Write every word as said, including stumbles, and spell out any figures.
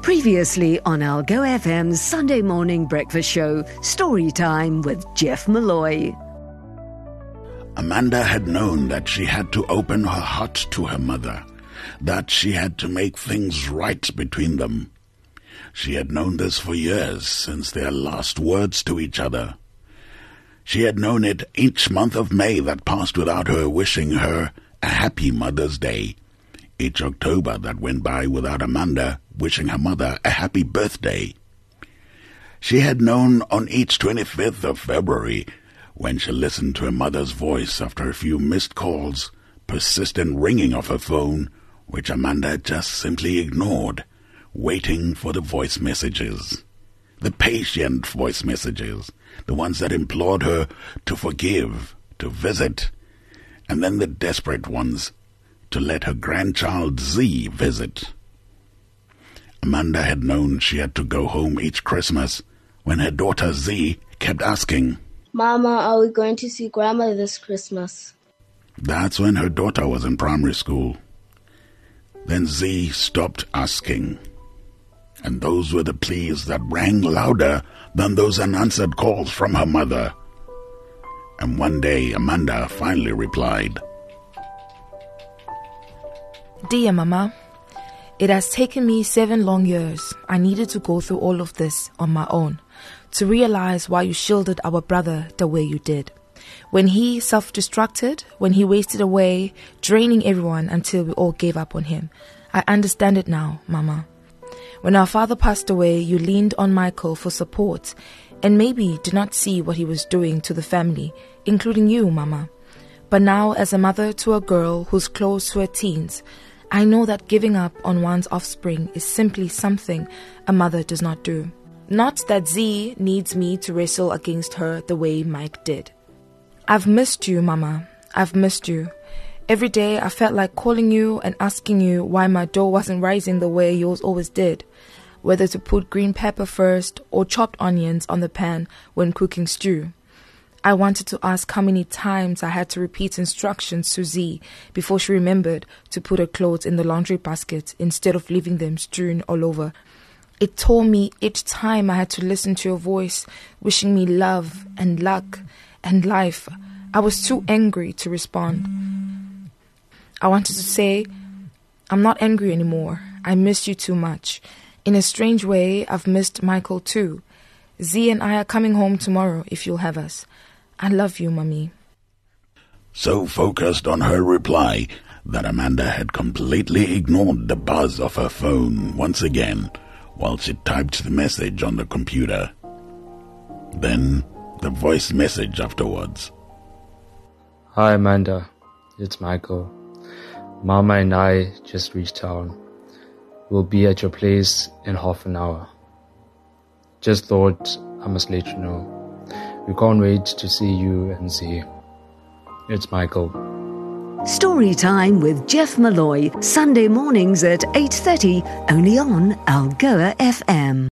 Previously on Algo F M's Sunday morning breakfast show, Story Time with Jeff Malloy. Amanda had known that she had to open her heart to her mother, that she had to make things right between them. She had known this for years, since their last words to each other. She had known it each month of May that passed without her wishing her a happy Mother's Day. Each October that went by without Amanda wishing her mother a happy birthday. She had known on each twenty-fifth of February, when she listened to her mother's voice after a few missed calls, persistent ringing of her phone, which Amanda just simply ignored, waiting for the voice messages. The patient voice messages, the ones that implored her to forgive, to visit, and then the desperate ones, to let her grandchild Z visit. Amanda had known she had to go home each Christmas when her daughter Z kept asking, "Mama, are we going to see Grandma this Christmas?" That's when her daughter was in primary school. Then Z stopped asking, and those were the pleas that rang louder than those unanswered calls from her mother. And one day Amanda finally replied, "Dear Mama, it has taken me seven long years. I needed to go through all of this on my own to realize why you shielded our brother the way you did. When he self-destructed, when he wasted away, draining everyone until we all gave up on him. I understand it now, Mama. When our father passed away, you leaned on Michael for support and maybe did not see what he was doing to the family, including you, Mama. But now, as a mother to a girl who's close to her teens, I know that giving up on one's offspring is simply something a mother does not do. Not that Z needs me to wrestle against her the way Mike did. I've missed you, Mama. I've missed you. Every day I felt like calling you and asking you why my dough wasn't rising the way yours always did. Whether to put green pepper first or chopped onions on the pan when cooking stew. I wanted to ask how many times I had to repeat instructions to Z before she remembered to put her clothes in the laundry basket instead of leaving them strewn all over. It tore me each time I had to listen to your voice, wishing me love and luck and life. I was too angry to respond. I wanted to say, I'm not angry anymore. I miss you too much. In a strange way, I've missed Michael too. Z and I are coming home tomorrow if you'll have us. I love you, Mummy." So focused on her reply that Amanda had completely ignored the buzz of her phone once again while she typed the message on the computer. Then the voice message afterwards. "Hi Amanda, it's Michael. Mama and I just reached town. We'll be at your place in half an hour. Just thought I must let you know. We can't wait to see you and see. It's Michael." Story Time with Jeff Malloy, Sunday mornings at eight thirty, only on Algoa F M.